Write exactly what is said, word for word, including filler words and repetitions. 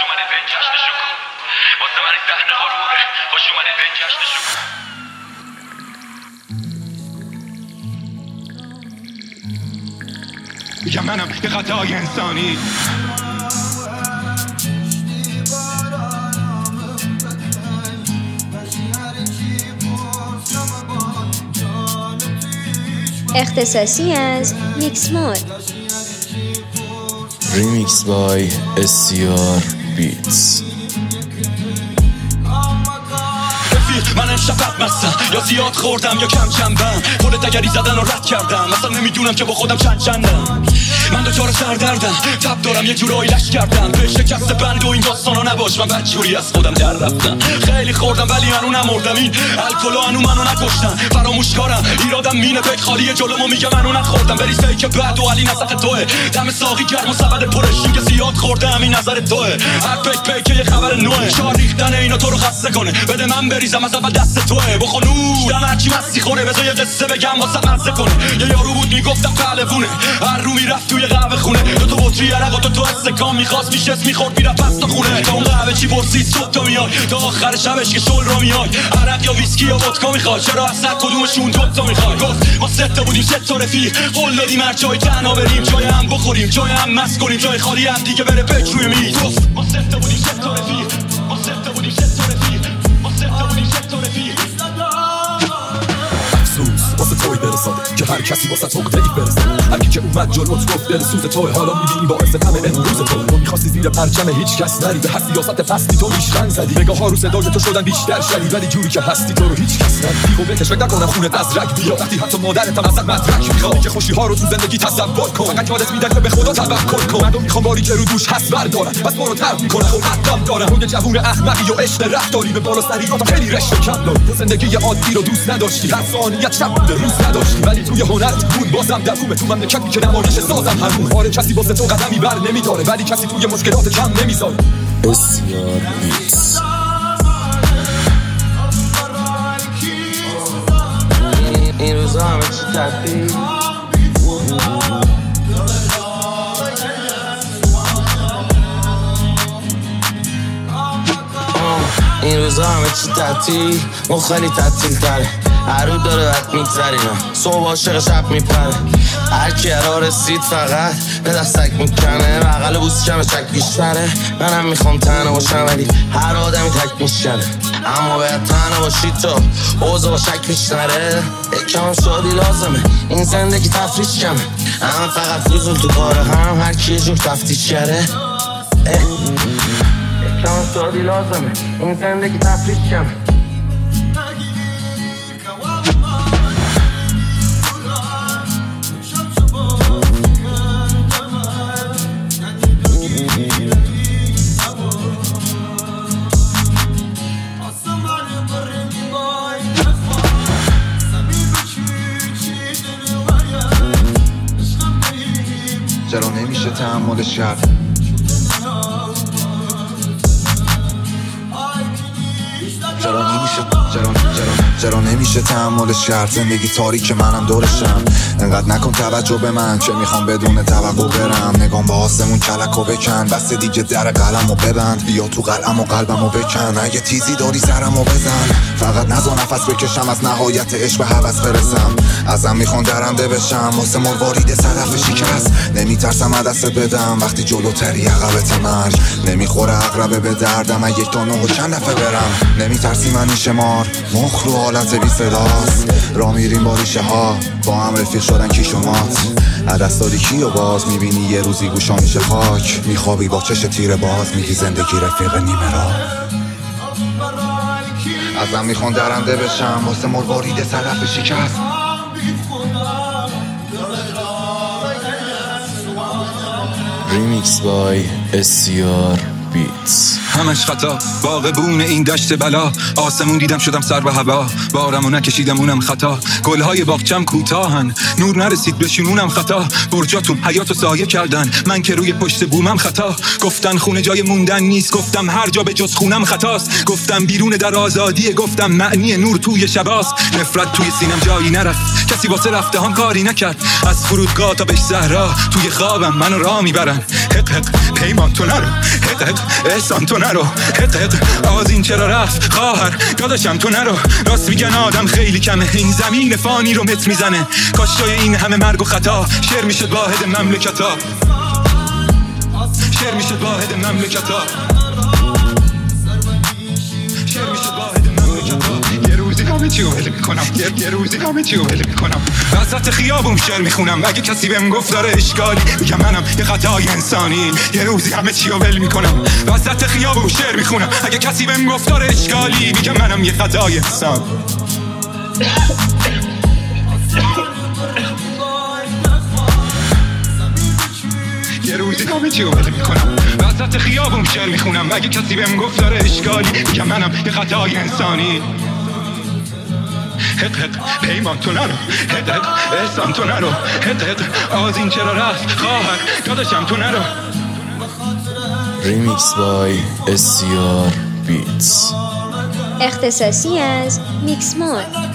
اومدید به این جشن شکوه واسه من این صحنه غروره خوش اومدید به این جشن شکوه میگم منم یه خطای انسانی اختصاصی از میکس مود ریمیکس بای اسیار بیتس. من امشب بد مستم یا زیاد خوردم یا کم چندم خودت اگری زدن رو رد کردم اصلا نمیدونم که با خودم چند چندم من دوچار سردردم تب دارم یه جورایی لش کردم به شکست بند و این داستانا نباش من بدجوری از خودم در رفتم خیلی خوردم ولی منو نمردم این الکلو هنو منو نکشتم فراموشکارم ایرادم مینه پیک خالی جلومو میگه منو نخوردم بری سایی که بعد و علی نسخ توه دم ساقی گرم و سبد پرش این که زیاد خوردم این نظر توه هر پیک پیک یه خبر نوه چهار ریختن اینا تو رو خسته کنه بده من بریزم از اول دست توه بخونو دم هرچی مستی خوره بذار یه قصه بگم واسه مزه کنه یه یارو بود میگفتم پهلوونه هر رو میرفت توی قهوه خونه دو تا بطری عرق و تو تو استکان میخواست میشست میخورد میرفت پس تا خونه تا اون قهوه چی پرسید صبح تا میای تا آخر شبش که شل را میای عرق یا ویسکی یا ودکا میخوای چرا اصلا کدومشون دوتا میخوای گفت ما سه تا بودیم سه تا رفیق قول دادیم هر جای تنها بریم جای هم بخوریم جای هم مست کنیم جای خالی هم دیگه بره پک روی میز گفت ما سه تا بودیم سه تا رفیق ما سه تا بودیم سه تا رفیق ما سه تا بودیم سه تا رفیق واسه توی برساده که هر کسی واسه تو قدیف برساده هر کی که اومد جلوت گفت دل سوز توه حالا میبینی باعث غم امروز تو تو میخواستی زیر پرچم هیچ کس نری به هر سیاست فصلی تو ریشخند زدی نگاه ها رو صدای تو شدن بیشتر شدی ولی جوری که هستی تو رو هیچ کس ندید بیگو بکش فکر نکنم خونت از رگ بیا وقتی حتی مادرت هم ازت مدرک میخواد که خوشی ها رو تو زندگی تصور کن فقط یادت میدن که به خدا توکل کن مردم میخوام باری که رو دوش هست بردارن بس برو ترک میکنه خود حقم دارن اون جوون احمقی و عشق رفتاری به بالا سری تا خیلی رشته کم داری تو زندگی عادی رو دوست نداشتی هر ثانیه شب بوده روز نداشتی ولی توی هنرت بود بازم دوومه تو مملکتی که نمایش سازم همون آره کسی واسه تو قدمی بر نمیداره ولی کسی توی مشکلات کم نمیذاره اسیار بیتس. این روزا همه چی تعطیل این روزا همه چی تعطیل ما خیلی تعطیل تره هر رو داره وقت میگذرینه صبح عاشق شب میپره هر کی را رسید فقط به دستک میکنه بغل بوس کم چک بیشتره منم میخوام تنها باشم ولی هر آدمی تک میشنه اما باید تنها باشی تو اوضاع با شک میشنره یکم شادی لازمه این زندگی تفریش کمه اما فقط فوزون تو کاره هم هر کی جور تفتیش کرده یکم شادی لازمه این زندگی تفریش کمه چرا نمیشه تحملش کرد چرا نمیشه چرا چرا چرا نمیشه تحملش کرد زندگی تاریک منم دورشم انقدر نکن توجه به من چه میخوام بدون توقع برم نگام با آسمون کلکو بکن بس دیگه در قلمو ببند بیا تو قلم و قلبمو بکن اگه تیزی داری سرمو بزن فقط نذار نفس بکشم از نهایت عشق به هوس برسم ازم میخوان درنده بشم واسه مروارید صدف شکست نمیترسم دست بدم وقتی جلوتری عقبت مرگ نمیخوره عقربه به دردم اگه یک تا نه و چند دفعه برم نمیترسی من شمار مخ رو حالت بی صداست را میریم با ریشه ها با هم رفیق شدن کی شمات عدست داری کی و باز میبینی یه روزی گوشا میشه خاک میخوابی با چش تیر باز میگی زندگی رفیق نیمه را ازم میخوان درنده بشم واسه مروارید صدف شکست ریمیکس بای اسیار بیتس. همش خطا باغبون این دشت بلا آسمون دیدم شدم سر به هوا بارمو نکشیدم اونم خطا گلهای باغچم کوتاهن نور نرسید به شونم خطا برجاتون حیاتو سایه کردن من که روی پشت بومم خطا گفتن خونه جای موندن نیست گفتم هر جا به جز خونم خطاست گفتم بیرون در آزادیه گفتم معنی نور توی شباست نفرت توی سینم جایی نرفت کسی واسه رفته هم کاری نکرد از فرودگاه تا به صحرا توی خوابم منو راه میبرن حق حق پیمان تو نرو حق حق احسان تو نرو حق حق آزین چرا رفت خواهر داداشم تو نرو راست میگن آدم خیلی کمه این زمین فانی رو مت میزنه کاش جای این همه مرگ و خطا شعر میشد واحد مملکتا شعر میشد واحد مملکتا شعر میشد واحد مملکتا یه روزی همه چی رو ول میکنم یه, یه روزی همه چی رو ول میکنم وسط خیابون شعر میخونم اگه کسی بهم گفت داره اشکالی میگم منم یه خطای انسانی یه روزی همه چی رو ول میکنم وسط خیابون شعر میخونم اگه کسی بهم گفت داره اشکالی میگم منم یه خطای انسان یه روزی همه چی رو ول میکنم وسط خیابون شعر میخونم اگه کسی بهم گفت داره اشکالی میگم منم یه خطای انسانی حق حق پیمان تو نرو حق حق احسان تو نرو حق حق آزین چرا رفت خواهر داداشم تو نرو ریمیکس بای اس سی آر بیتس اختصاصی از میکس مود.